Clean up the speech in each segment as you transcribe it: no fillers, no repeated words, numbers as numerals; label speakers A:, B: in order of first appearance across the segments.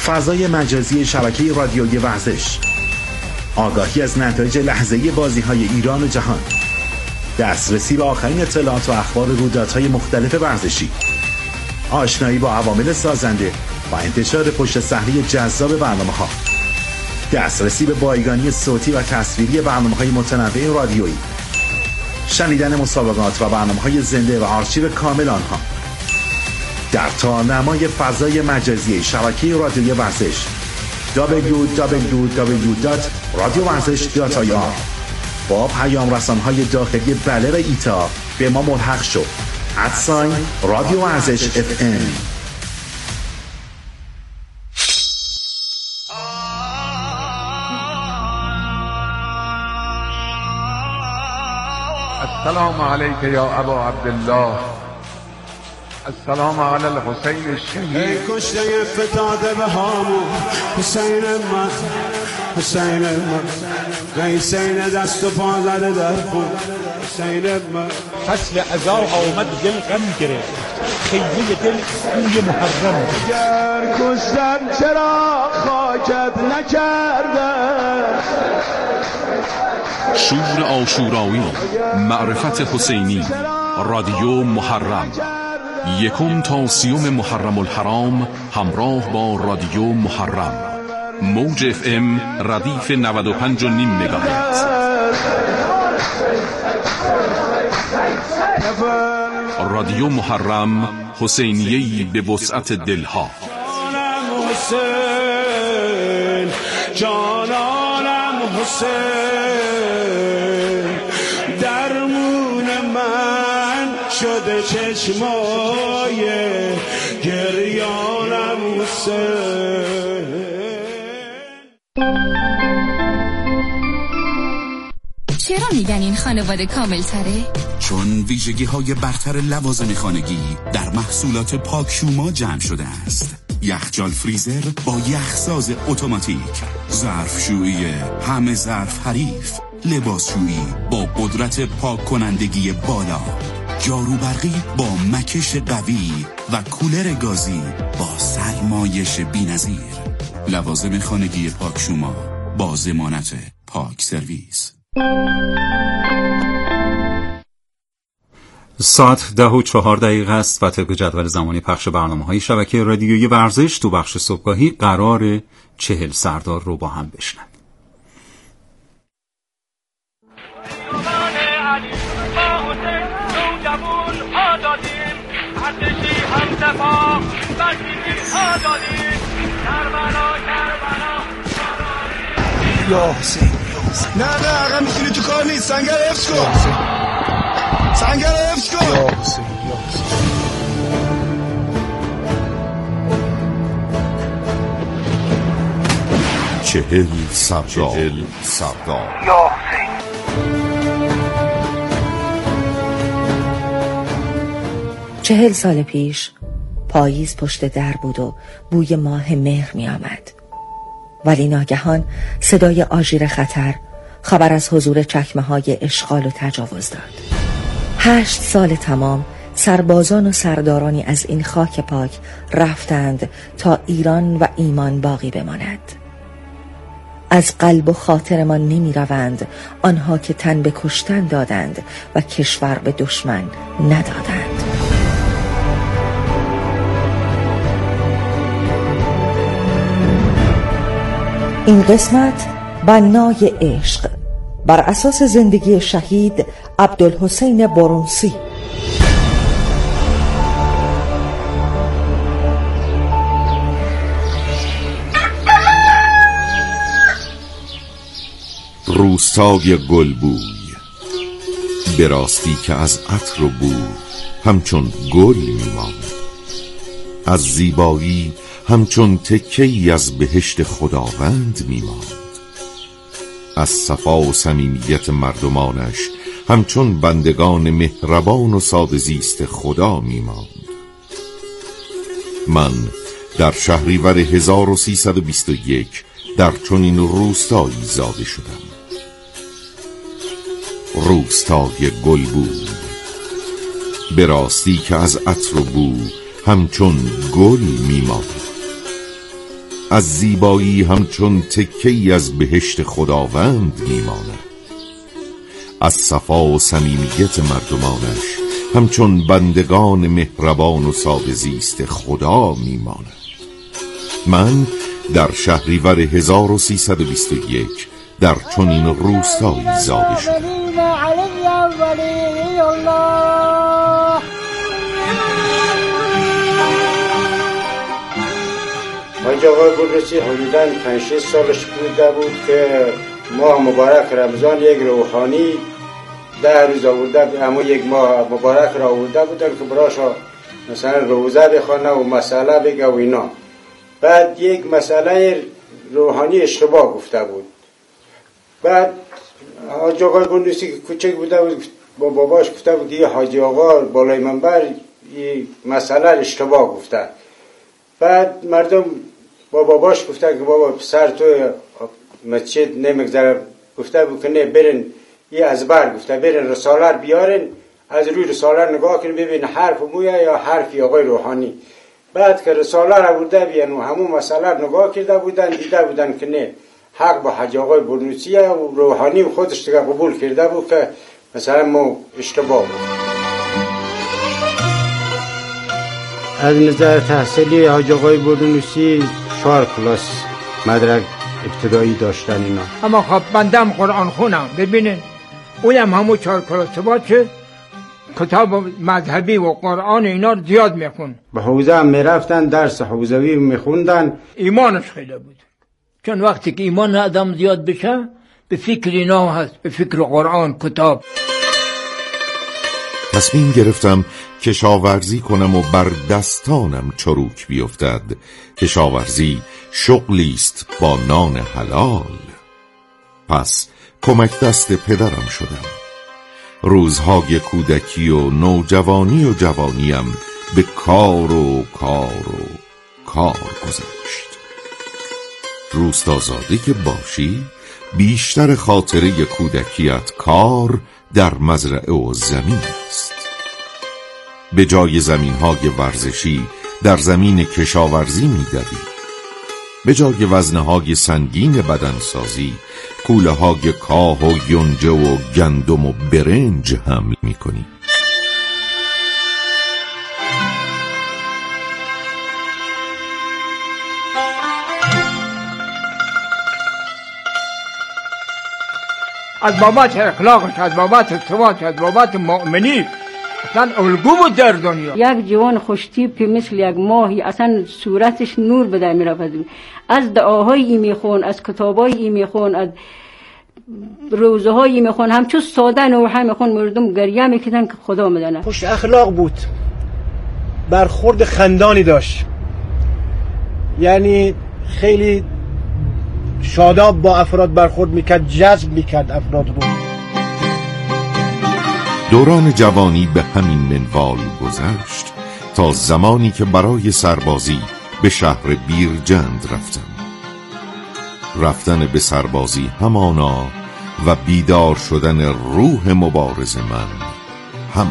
A: فضای مجازی شبکه رادیویی ورزش، آگاهی از نتایج لحظه‌ای بازی‌های ایران و جهان، دسترسی به آخرین اطلاعات و اخبار رویدادهای مختلف ورزشی، آشنایی با عوامل سازنده و انتشار پشت صحنه جذاب برنامه‌ها، دسترسی به بایگانی صوتی و تصویری برنامه‌های متنوع رادیویی، شنیدن مسابقات و برنامه‌های زنده و آرشیو کامل آنها در تارنمای فضای مجازی شبکه رادیویی ورزش www.radiovarzesh.ir. با پیام رسان‌های داخلی بله و ایتا به ما ملحق شو. رادیو ورزش FM.
B: السلام علیک یا ابا عبدالله، السلام علی الحسین الشهید.
C: کشته فتاده به هامون حسین من، حسین من، حسین دست و پا زده در خون حسین من.
D: فصل عزا آمد دل غم گرفت، خیمه دل کوی محرم.
C: گر کشتن چرا خاکت نکرده؟
E: شور عاشورایی، معرفت حسینی، رادیو محرم، 1 تا 30 محرم الحرام همراه با رادیو محرم. موج FM ردیف 95.5 مگاهرتز. رادیو محرم، حسینیه‌ای به وسعت دلها.
C: حسین جانانم، حسین درمون من شده چشمای گریانم حسین.
F: چرا میگن این خانواده کامل تره؟
G: چون ویژگی‌های برتر لوازم خانگی در محصولات پاکشوما جمع شده است. یخچال فریزر با یخساز اتوماتیک، ظرفشویی همه ظرف حریف، لباسشویی با قدرت پاک کنندگی بالا، جارو برقی با مکش قوی و کولر گازی با سرمایش بی‌نظیر. لوازم خانگی پاکشوما با ضمانت پاک سرویس.
H: ساعت 10:04 است و طبق جدول زمانی پخش برنامه‌های شبکه رادیویی ورزش تو بخش صبحگاهی قرار 40 سردار رو با هم بشنویم.
C: یا حسین، نه آقا میتونی تو کار نیست. سنگر حفظ کن، سنگر حفظ کن. یا حسین، یا حسین.
I: 40 سردار.
C: یا حسین.
J: 40 سال پیش پاییز پشت در بود و بوی ماه مهر می آمد. ولی ناگهان صدای آژیر خطر خبر از حضور چکمه‌های اشغال و تجاوز داد. 8 سال تمام سربازان و سردارانی از این خاک پاک رفتند تا ایران و ایمان باقی بماند. از قلب و خاطرمان نمی روند آنها که تن به کشتن دادند و کشور به دشمن ندادند. این قسمت بنای عشق بر اساس زندگی شهید عبدالحسین برونسی.
I: روستای گلبوی، به راستی که از عطر و بو همچون گل میماند، از زیبایی همچون تکه‌ای از بهشت خداوند میماند، از صفا و صمیمیت مردمانش همچون بندگان مهربان و ساده زیست خدا میماند. من در شهریور 1321 در چنین روستایی زاده شدم. روستای گلبوی، به راستی که از عطر و بو همچون گل میماند، از زیبایی همچون تکه‌ای از بهشت خداوند میماند. از صفا و صمیمیت مردمانش همچون بندگان مهربان و ساده زیست خدا میماند. من در شهریور 1321 در چنین روستایی زاده شدم.
K: حاج آقای بلوچی حدوداً 5-6 سالش بوده بود که ماه مبارک رمضان یک روحانی 10 روز آورده، اما یک ماه مبارک را آورده بودن که براشا مثلا روزه بخونه و مسئله بگه و اینا. بعد یک مسئله روحانی اشتباه گفته بود. بعد حاج آقای بلوچی که کوچک بوده بود با باباش گفته بود که حاج آقا بالای منبر این مسئله اشتباه گفته. بعد مردم با باباش گفته که بابا پسر تو مسجد نمیگذره، گفته بود که نه برن یه ازبر، گفته برن رساله بیارن، از روی رساله نگاه کنن ببین حرف مویا یا حرفی آقای روحانی. بعد که رساله را برده بیان و همون مسئله نگاه کرده بودن، دیده بودن که نه حق با حاج آقای بلوچیه و روحانی و خودش دیگه قبول کرده بود که مثلا ما اشتباه بود.
L: از نظر تحصیلی حاج آقای بلوچی 4 کلاس مدرک ابتدایی داشتن اینا.
M: اما خب بندم قرآن خونم ببینین اونم همون 4 کلاس باشه کتاب مذهبی و قرآن اینا رو زیاد میخون.
L: به حوزه هم میرفتن درس حوزوی میخوندن.
M: ایمانش خیلی بود، چون وقتی که ایمان آدم زیاد بشه به فکر اینا هست، به فکر قرآن کتاب.
I: تصمیم گرفتم کشاورزی کنم و بر دستانم چروک بیفتد. کشاورزی شغلی است با نان حلال. پس کمک دست پدرم شدم. روزهای کودکی و نوجوانی و جوانیم به کار گذشت. روستازاده که باشی بیشتر خاطره کودکیت کار در مزرعه و زمین است. به جای زمین‌های ورزشی در زمین کشاورزی می‌دوی. به جای وزنه‌های سنگین بدنسازی کوله‌های کاه و یونجه و گندم و برنج حمل می‌کنی.
M: از بابت اخلاقش، از بابت ثبات، از بابت مؤمنی اصلا الگو بود در دنیا.
N: یک جوان خوشتیپ که مثل یک ماهی اصلا صورتش نور به در میرفت. از دعاهایی میخون، از کتابایی میخون، از روزهایی میخون، همچون ساده نوحه میخون، مردم گریه میکردن که خدا میدونه.
O: خوش اخلاق بود، برخورد خندانی داشت، یعنی خیلی شاداب با افراد برخورد میکرد، جذب میکرد افراد رو.
I: دوران جوانی به همین منوال گذشت تا زمانی که برای سربازی به شهر بیرجند رفتن به سربازی همانا و بیدار شدن روح مبارز من همان.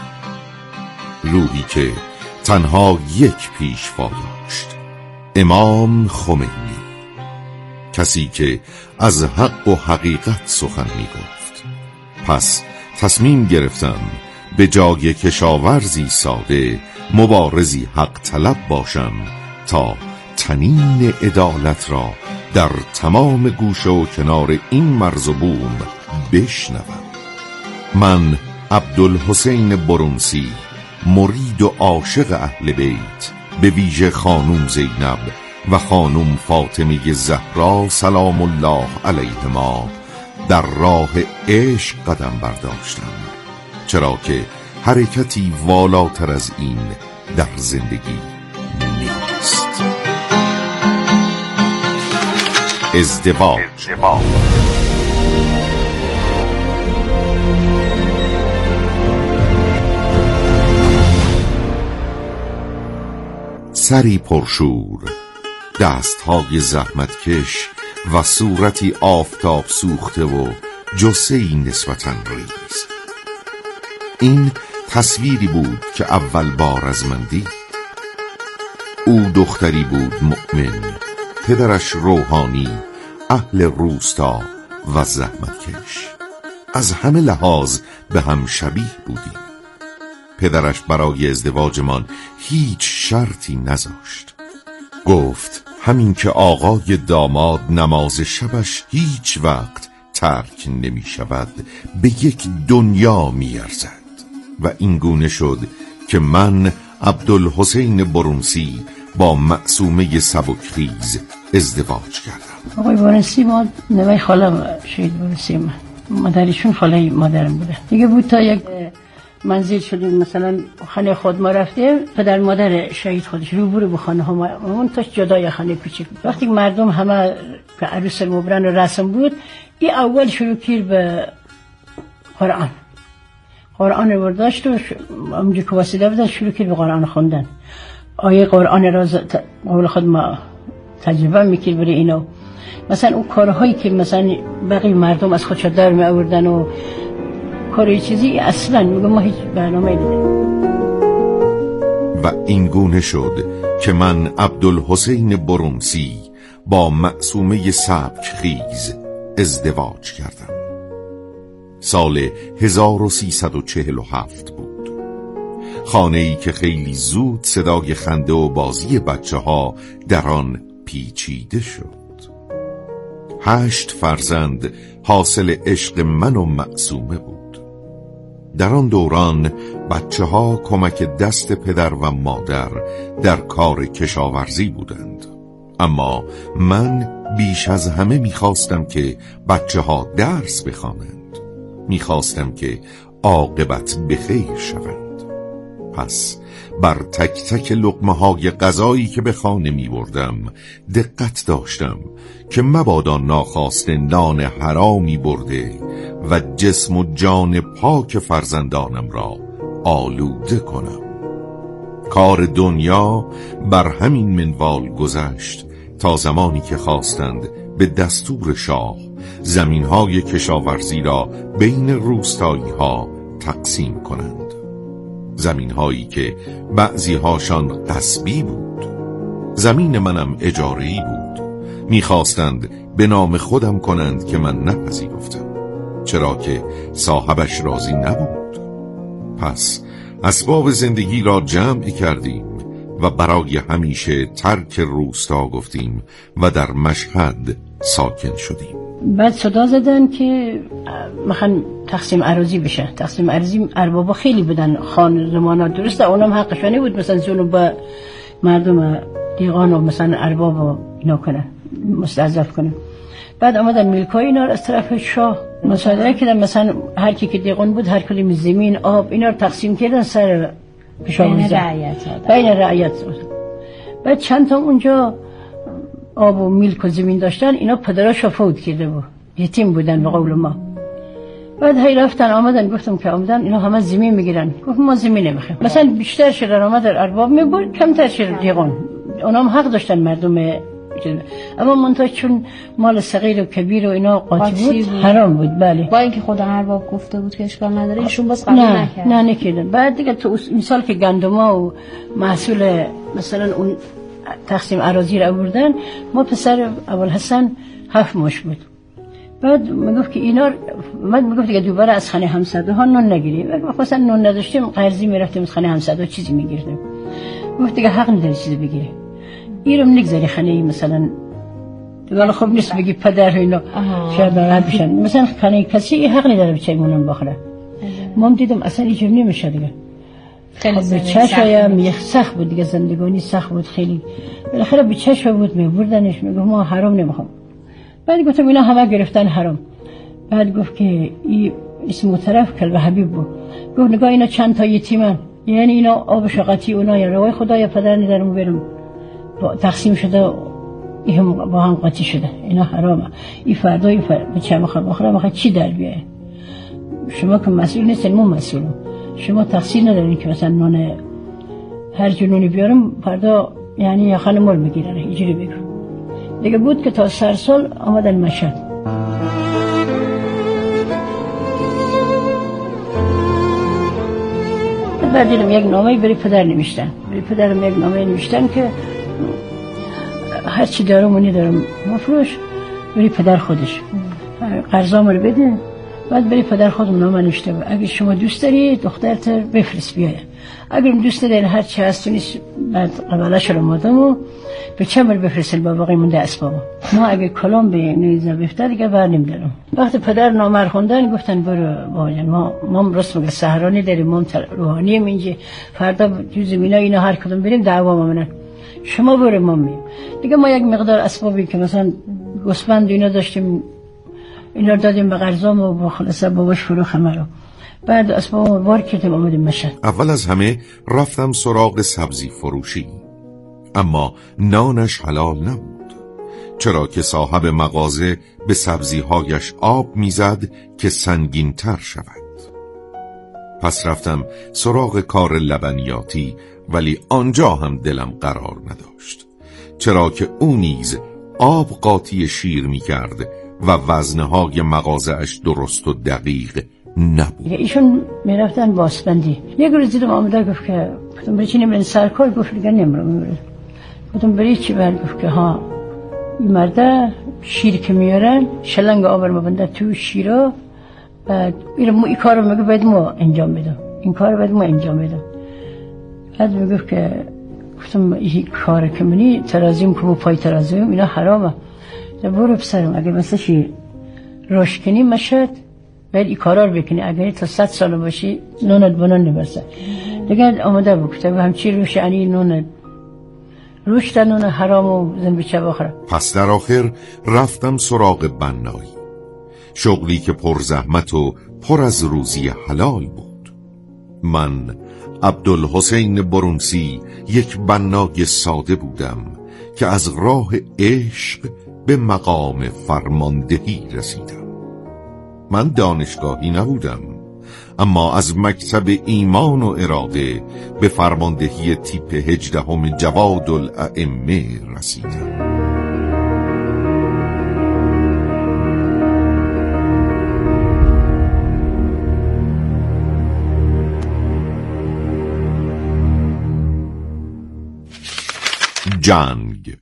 I: روحی که تنها یک پیشوا داشت، امام خمینی، کسی که از حق و حقیقت سخن می گفت. پس تصمیم گرفتم به جای کشاورزی ساده مبارزی حق طلب باشم تا طنین عدالت را در تمام گوشه و کنار این مرز و بوم بشنوم. من عبدالحسین برونسی، مرید و عاشق اهل بیت، به ویژه خانوم زینب و خانوم فاطمه زهرا سلام الله علیهما، در راه عشق قدم برداشتم، چرا که حرکتی والاتر از این در زندگی نیست. ازدواج. سری پرشور، دستهای زحمتکش و صورتی آفتاب سوخته و جثه‌ای نسبتاً ریز. این تصویری بود که اول بار از من دید. او دختری بود مؤمن، پدرش روحانی، اهل روستا و زحمتکش. از همه لحاظ به هم شبیه بودیم. پدرش برای ازدواجمان هیچ شرطی نذاشت. گفت همین که آقای داماد نماز شبش هیچ وقت ترک نمی شود به یک دنیا می ارزد. و این گونه شد که من عبدالحسین برونسی با معصومه سبکخیز ازدواج کردم.
N: آقای برونسی ما نوای خالم شهید برونسی من مادرشون خاله مادرم بوده دیگه بود. تا یک منزل شدیم مثلا خانه خود ما رفته پدر مادر شهید خودش روبرو به خانه ها اون تاش جدای خانه کوچیک. وقتی مردم همه که عروس مبرن و رسم بود این اول شروع کرد به قرآن رو برداشت و اونجا که واسیده بودن شروع کرد به قرآن خوندن. آیه قرآن را قول خود ما تجربه میکرد برای اینو. مثلا اون کارهایی که مثلا بقیه مردم از خودشون در می آوردن و کاری چیزی اصلا میگم ما هیچ برنامه نداریم.
I: و این گونه شد که من عبدالحسین برونسی با معصومه سبکخیز ازدواج کردم. سال 1347 بود. خانه‌ای که خیلی زود صدای خنده و بازی بچه‌ها در آن پیچیده شد. 8 فرزند حاصل عشق من و معصومه بود. در آن دوران بچه‌ها کمک دست پدر و مادر در کار کشاورزی بودند. اما من بیش از همه می‌خواستم که بچه‌ها درس بخوانند. می‌خواستم که عاقبت بخیر شوند. پس بر تک تک لقمه‌های غذایی که به خانه می‌بردم دقت داشتم که مبادا ناخواسته نان حرامی برده و جسم و جان پاک فرزندانم را آلوده کنم. کار دنیا بر همین منوال گذشت تا زمانی که خواستند به دستور شاه زمین‌های کشاورزی را بین روستایی‌ها تقسیم کنند. زمین‌هایی که بعضی‌هاشان غصبی بود. زمین منم اجاره‌ای بود. می‌خواستند به نام خودم کنند که من نپذیرفتم، چرا که صاحبش راضی نبود. پس اسباب زندگی را جمع کردیم و برای همیشه ترک روستا گفتیم و در مشهد ساکن شدیم.
N: بعد صدا زدن که میخوان تقسیم اراضی بشه. تقسیم اراضی اربابا خیلی بودن، خانمانا درسته اونم حقشونه بود مثلا ظلم به مردم دیگان و مثلا اربابا اینا کنن، مستعزف کنن. بعد آمدن ملکای اینا از طرف شاه مصادره کردن، مثلا هر کی که دیگان بود هر کدوم زمین آب اینا رو تقسیم کردن سر کشاورزی بین رعیت. بعد چند تا اونجا آب و میلک و زمین داشتن، اینا پدراشو فوت کرده بود، یتیم بودن به قول ما. بعد هی رفتن آمدن، گفتم که آمدن اینا همه زمین میگیرن، گفت ما زمین نمیخوایم. مثلا بیشتر شده آمد ارباب میبرد، کمتر شده دیگان. اونام حق داشتن مردم، اما منتها چون مال صغیر و کبیر و اینا قاطی بود حرام بود. بله
P: با اینکه خدا ارباب گفته بود که اشکال نداره ایشون باز قبول نکرد.
N: نه نکردن. بعد دیگه تو مثال که گندما و محصول مثلا اون تقسیم اراضی را آوردن، ما پسر ابوالحسن 7 ماش بود. بعد میگفت که اینا من میگفت دیگه دوباره از خانه همسایه‌ها نون نگیریم. مثلا نون نداشتیم قرضی میرفتیم از خانه همسایه‌ها چیزی میگیردیم. گفت دیگه حق نداری چیزی بگیری. ایرم نگذاری خانه مثلا دیگه خوب نیست بگی پدر اینا شاید ناراحت بشن. مثلا خانه کسی حق نداره بچه مونم بخوره. ما دیدم اصلا اینجوری نمیشه دیگه. خیلی بچه‌شایم سخت بود دیگه، زندگانی سخت بود خیلی. بالاخره بچه‌ش بود میبردنش، میگه ما حرام نمیخوام. بعد گفتم اینا همه گرفتن حرام. بعد گفت که این اسم طرف کلب حبیب بود. گفت نگاه اینا چند تا یتیمن، یعنی اینا آب شقتی اونا یا روای خدا یا پدر ندارم برم تقسیم شده، این با هم قاطی شده، اینا حرامه. این فردای بچه میخواد بخوره میخواد چی در بیاره؟ شما که مسئول نیستین، ما مسئولیم. شما تقصیر ندارین که مثلا نون هر جنونی بیارم فردا یعنی یا خانه مال بگیرن اینجوری بگو. دیگه بود که تا سرسال آمدن مشهد. بعد دیدم یک نامه برای پدر نوشتن. برای پدرم یک نامه نوشتن که
Q: هر چی دارم اونی دارم مفروش، بری پدر خودش قرضامو رو بده، بعد بری پدر خودم نامه نوشته بود اگه شما دوست داری دخترت بفرست بیای، اگر دوست داری هر چی هست نیست بعد قبلش رو مادمو به چمر بفرستن با باقی مونده اسبابو. ما اگه کلام به نیزه بفته دیگه بر نمیدارم. وقتی پدر نامه خوندن گفتن برو باجن ما رسم سحرانی داریم، ما روحانیم اینجا، فردا تو زمینا اینا هر کدوم بریم دعوا مامونن، شما برو ما مییم دیگه. ما یک مقدار اسبابی که مثلا گوسفند اینا داشتیم اینا دادیم به قرضام و با خلاصه باباش فروخ رو، بعد اسباب بار کردیم آمدیم مشهد.
I: اول از همه رفتم سراغ سبزی فروشی، اما نانش حلال نبود، چرا که صاحب مغازه به سبزیهایش آب میزد که سنگین تر شود. پس رفتم سراغ کار لبنیاتی، ولی آنجا هم دلم قرار نداشت، چرا که او نیز آب قاطی شیر میکرد و وزنهای مغازه‌اش درست و دقیق نبود.
Q: ایشون میرفتن باسپندی. یک روز دیدم آمده گفت که گفتم بری چی نمیرن سرکار؟ گفت دیگه نمیرم. گفتم بری چی بر؟ گفت که ها این مرده شیر که میارن شلنگ آب رو مبنده تو شیرا، بعد این کارو میگه باید ما انجام بدم، این کارو باید ما انجام بدم. بعد میگفت که گفتم این کار که منی ترازیم که پای ترازیم اینا حرامه، برو بسرم اگه مثلا شیر روش کنی مشهد باید این کارا رو بکنی، اگر تا 100 سال باشی نونت بنان نبرسه دیگه. آمده بود کتاب همچی روش انی نونت روش تا نون حرام و زن بچه بخوره.
I: پس در آخر رفتم سراغ بنایی، شغلی که پر زحمت و پر از روزی حلال بود. من عبدالحسین برونسی یک بنای ساده بودم که از راه عشق به مقام فرماندهی رسیدم. من دانشگاهی نبودم، اما از مکتب ایمان و اراده به فرماندهی تیپ 18 جواد الائمه رسیدم. جنگ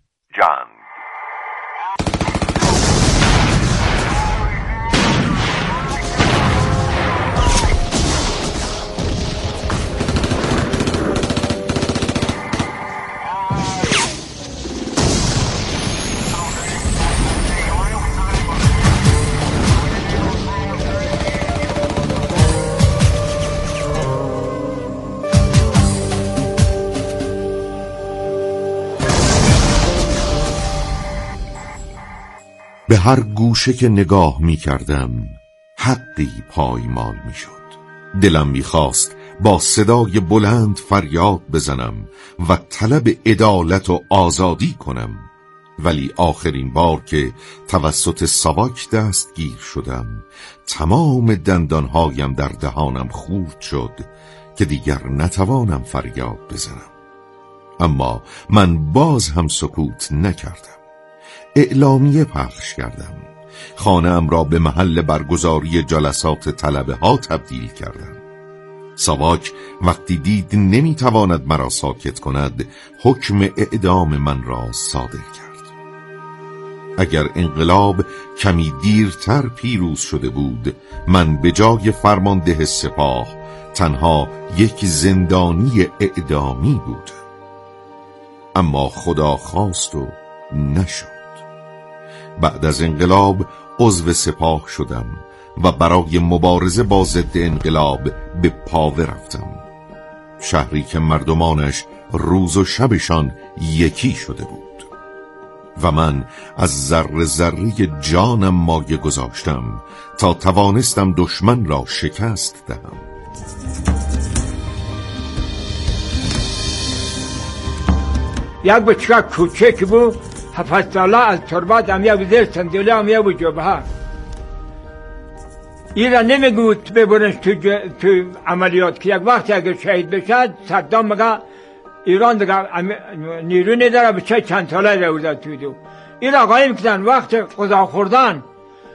I: به هر گوشه که نگاه می کردم حقی پایمال می شد. دلم می خواست با صدای بلند فریاد بزنم و طلب عدالت و آزادی کنم، ولی آخرین بار که توسط ساواک دستگیر شدم تمام دندانهایم در دهانم خورد شد که دیگر نتوانم فریاد بزنم. اما من باز هم سکوت نکردم. اعلامیه پخش کردم، خانه‌ام را به محل برگزاری جلسات طلبه ها تبدیل کردم. ساواک وقتی دید نمیتواند مرا ساکت کند حکم اعدام من را صادر کرد. اگر انقلاب کمی دیرتر پیروز شده بود، من به جای فرمانده سپاه تنها یک زندانی اعدامی بودم. اما خدا خواست و نشد. بعد از انقلاب عضو سپاه شدم و برای مبارزه با ضد انقلاب به پاوه رفتم، شهری که مردمانش روز و شبشان یکی شده بود و من از ذره ذره جانم مایه گذاشتم تا توانستم دشمن را شکست دهم.
M: یک بچه کوچک بود 7 ساله از تربت هم یک زیر سندوله هم یک جبهه این را نمیگود ببرنش تو عملیات که یک وقتی اگر شهید بشد صدام مگه ایران دیگه نیرو نداره بچه چند ساله را تو دو این را قایم کردن وقت غذا خوردن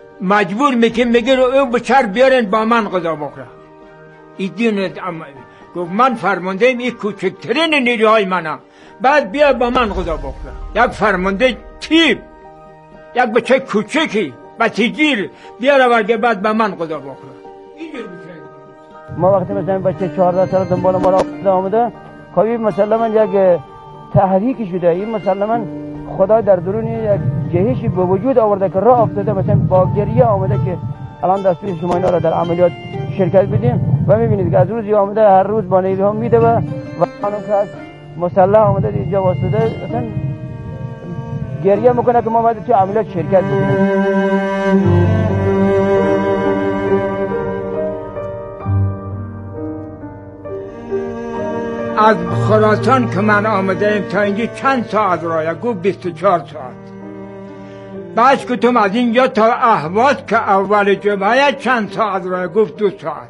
M: مجبور میگه او بچه بیارن با من غذا بخوره. این دین گفت من فرمانده ایم، این کوچکترین نیروهای منم، بعد بیا با من غذا بخور. یک فرمانده تیپ، یک بچه کوچکی بچگیر بیاره ورگه بعد به من غذا بخور.
R: ما وقتی مثلا بچه 14 سال دنبال ما را آمده، خب مثلا یک تحریکی شده، این مثلا خدا در درون یک جهشی به وجود آورده که راه افتاده، مثلا با گریه آمده که الان دستور شما اینا را در عملیات شرکت بدیم و میبینید که از روزی آمده هر روز با نیروها میده و خانم که از مسلح آمده اینجا واسطه مثلا گریه میکنه که ما باید تو عملیات شرکت بدیم.
M: از خراسان که من آمدیم تا اینجا چند ساعت راه؟ گفت 24 ساعت. بعد گفتم از اینجا تا اهواز که اول جمعه چند ساعت راه؟ گفت 2 ساعت.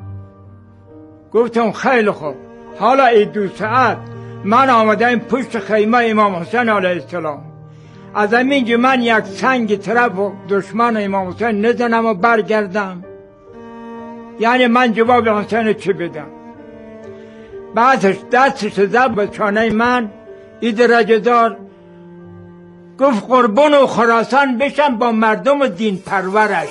M: گفتم خیلی خوب، حالا این 2 ساعت من آمدیم پشت خیمه امام حسین علیه السلام، از همینجا من یک سنگ طرف دشمن امام حسین نزنم و برگردم؟ یعنی من جواب حسین چی بدم؟ بعدش دستش زد به چانه من، این درجه دار، گفت قربان و خراسان بشم با مردم دین پرورش.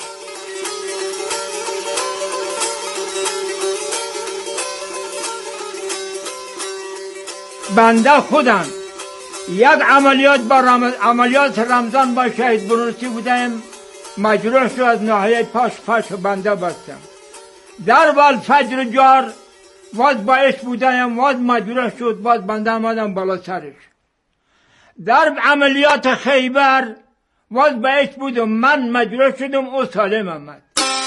M: بنده خودم یک عملیات با عملیات رمضان با شهید برونسی بودم، مجروح شد از ناحیه پاش بنده بستم. در والفجر جار واز باش بودم، واز مجروح شد، واز بنده آمدم بالا سرش. در عملیات خیبر واز باش بودم، من مجروح شدم، او سالم آمد.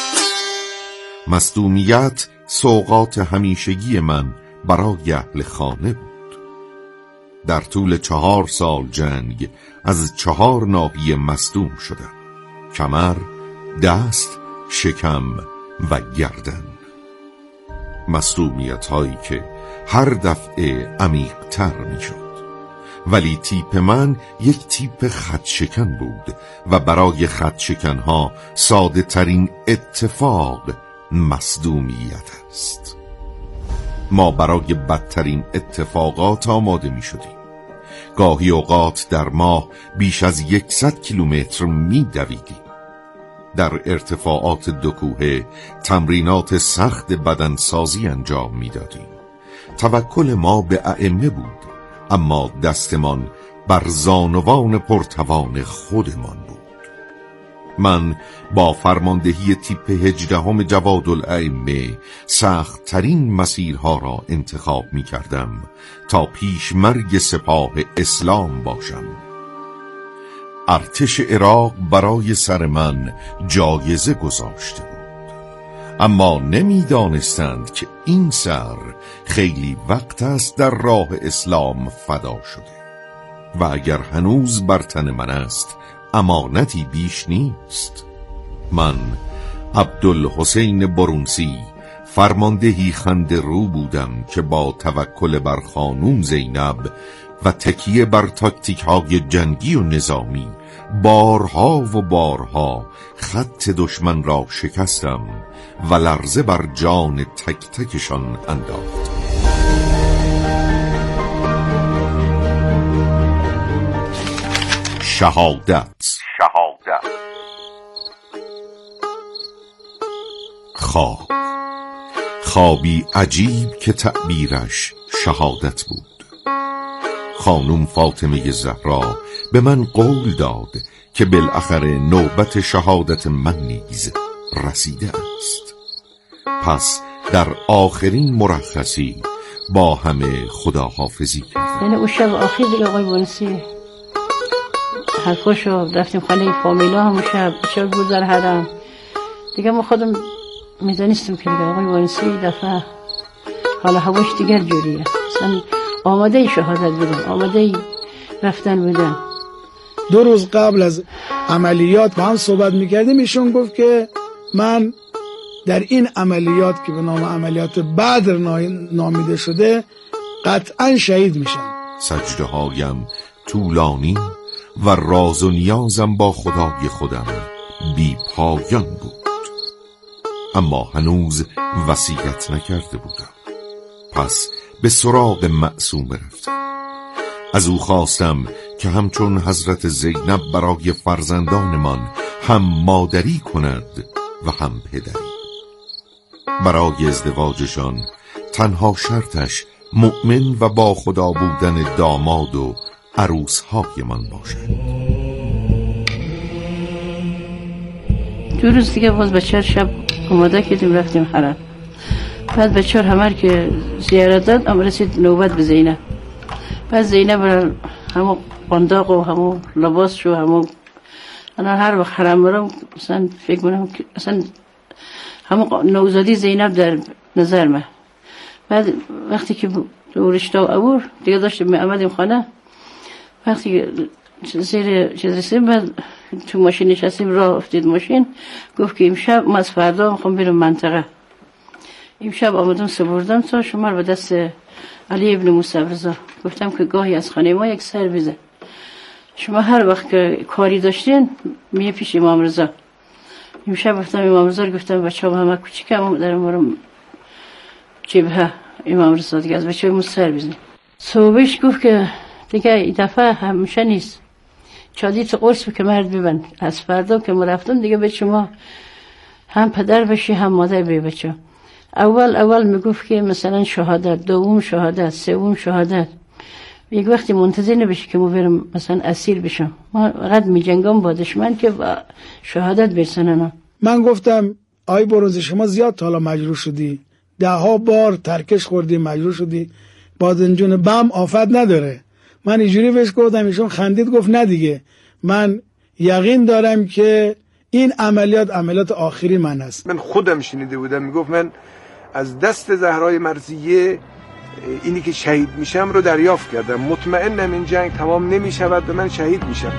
I: مصدومیت سوغات همیشگی من برای اهل خانه بود. در طول 4 سال جنگ از 4 ناحیه مصدوم شدم: کمر، دست، شکم و گردن. مصدومیت هایی که هر دفعه عمیق تر می شد. ولی تیپ من یک تیپ خطشکن بود و برای خطشکن ها ساده ترین اتفاق مصدومیت است. ما برای بدترین اتفاقات آماده می شدیم. گاهی اوقات در ماه بیش از 100 کیلومتر می دویدیم. در ارتفاعات 2 کوهه تمرینات سخت بدنسازی انجام می دادیم. توکل ما به ائمه بود، اما دستمان بر زانوان پرتوان خودمان بود. من با فرماندهی تیپ 18 جوادالائمه سخت ترین مسیرها را انتخاب می کردم تا پیش مرگ سپاه اسلام باشم. ارتش عراق برای سر من جایزه گذاشته بود، اما نمی دانستند که این سر خیلی وقت است در راه اسلام فدا شده و اگر هنوز بر تن من است امانتی بیش نیست. من عبدالحسین برونسی فرماندهی خنده رو بودم که با توکل بر خانوم زینب و تکیه بر تاکتیک های جنگی و نظامی بارها و بارها خط دشمن را شکستم و لرزه بر جان تک تکشان انداخت. شهادت. خوابی عجیب که تعبیرش شهادت بود. خانم فاطمه زهرا به من قول داد که بالاخره نوبت شهادت من نیز رسیده است. پس در آخرین مرخصی با همه خداحافظی کردم.
N: یعنی اون شب آخر دیگه آقای بونسی حرفاشو رفتیم خانه فامیلا، همون شب گذر حرم دیگه ما خودم میدانستم که دیگه آقای بونسی دفعه حالا هواش دیگر جوریه، اصلا آماده شهادت بودم، آماده رفتن بودم.
S: 2 روز قبل از عملیات با هم صحبت میکردیم، ایشون گفت که من در این عملیات که به نام عملیات بدر نامیده شده قطعا شهید میشم.
I: سجده هایم طولانی و راز و نیازم با خدای خودم بی پایان بود، اما هنوز وصیت نکرده بودم. پس به سراغ معصومه رفتم. از او خواستم که همچون حضرت زینب برای فرزندانمان هم مادری کند و هم پدری. برای ازدواجشان تنها شرطش مؤمن و با خدا بودن داماد و عروس‌هایمان باشد.
N: 2 روز دیگه باز بچه شب اومده کردیم رفتیم حرم. بعد بچه همه که زیارت داد اما رسید نوبت به زینب. بعد زینب همو قنداق و همو لباس شو همو انا هر وقت حرم برم مثلا فکر کنم که اصلا همو نوزادی زینب در نظر من. بعد وقتی که رشته و عبور دیگه داشتیم آمدیم خانه، وقتی زیر چیز رسیم بعد تو ماشین نشستیم راه افتید ماشین، گفت که امشب ما از فردا میخوام برم منطقه. امشب آمدم سپردم تا شما به دست علی ابن موسی رضا، گفتم که گاهی از خانه ما یک سر بزن، شما هر وقت که کاری داشتین میه پیش امام رضا. امشب گفتم امام رضا، گفتم بچه‌ها همه کوچیکم دارم برم جبهه امام رضا دیگه از بچه‌ها سر بزن. صبحش گفت که دیگه این دفعه همیشه نیست، چادیت قرص به کمرت ببند، از فردا که ما رفتم دیگه به شما هم پدر بشی هم مادر به بچه. اول میگفت که مثلا شهادت، دوم شهادت، سوم شهادت. یک وقتی منتظر نباشی که ما برم مثلا اسیر بشم، ما فقط میجنگم با دشمن که با شهادت برسنن.
S: من گفتم آی برونزی شما زیاد تا حالا مجروح شدی، 10 بار ترکش خوردی مجروح شدی، بادنجون بم آفت نداره. من اینجوری بهش گفتم، ایشون خندید گفت نه دیگه من یقین دارم که این عملیات آخری من است.
B: من خودم شنیده بودم میگفت من از دست زهرای مرضیه اینی که شهید میشم رو دریافت کردم، مطمئنم این جنگ تمام نمیشود و من شهید میشم.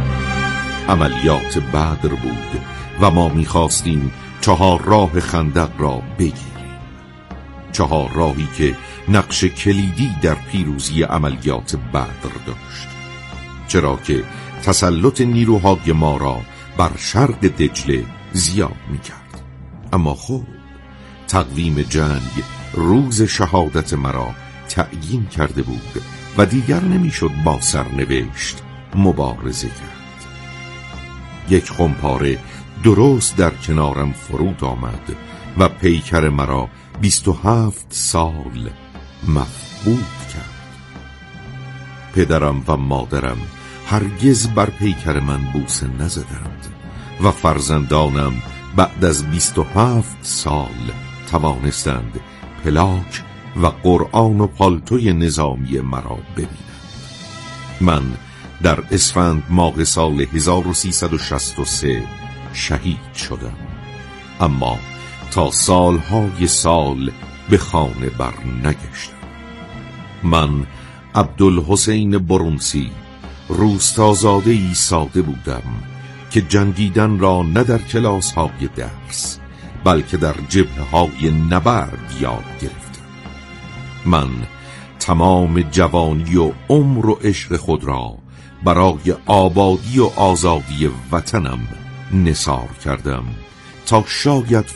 I: عملیات بدر بود و ما میخواستیم 4 راه خندق را بگیریم، 4 راهی که نقش کلیدی در پیروزی عملیات بدر داشت، چرا که تسلط نیروهای ما را بر شرق دجله زیاد میکرد. اما خب تقویم جنگ روز شهادت مرا تعیین کرده بود و دیگر نمیشد با سرنوشت مبارزه کرد. یک خمپاره درست در کنارم فرود آمد و پیکر مرا 27 سال مفقود کرد. پدرم و مادرم هرگز بر پیکر من بوسه نزدند و فرزندانم بعد از 27 سال توانستند پلاک و قرآن و پالتوی نظامی مرا ببینند. من در اسفند ماه سال 1363 شهید شدم، اما تا سالهای سال به خانه بر نگشتم. من عبدالحسین برونسی روستازاده‌ای ساده بودم که جنگیدن را نه در کلاس‌های درس بلکه در جبهه‌های نبرد یاد گرفتم. من تمام جوانی و عمر و عشق خود را برای آبادی و آزادی وطنم نثار کردم تا شاید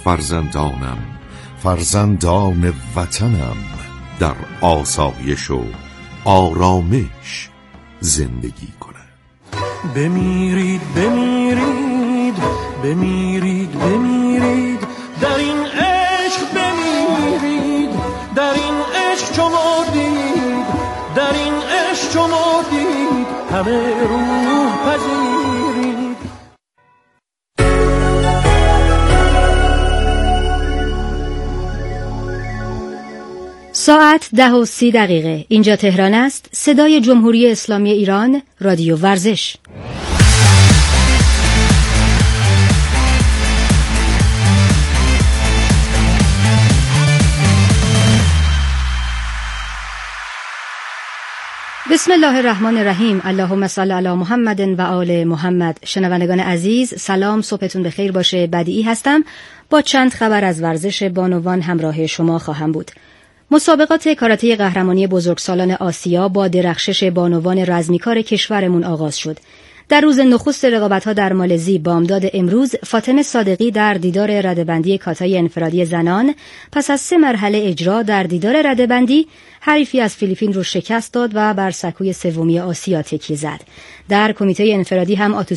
I: فرزندان وطنم در آسایش و آرامش زندگی کنند.
T: بمیرید بمیرید بمیرید بمیرید در این عشق، بمیرید در این عشق چو مردید، در این عشق چو مردید همه روح پذیرید.
U: ساعت 10:30. اینجا تهران است. صدای جمهوری اسلامی ایران، رادیو ورزش. بسم الله الرحمن الرحیم. اللهم صل علی محمد و آل محمد. شنوندگان عزیز سلام، صبحتون بخیر باشه. بدیعی هستم، با چند خبر از ورزش بانوان همراه شما خواهم بود. مسابقات کاراته قهرمانی بزرگسالان آسیا با درخشش بانوان رزمیکار کشورمون آغاز شد. در روز نخست رقابت‌ها در مالزی بامداد امروز، فاطمه صادقی در دیدار رده‌بندی کاتای انفرادی زنان پس از 3 مرحله اجرا در دیدار رده‌بندی حریفی از فیلیپین رو شکست داد و بر سکوی سومی آسیا تکیه زد. در کمیته انفرادی هم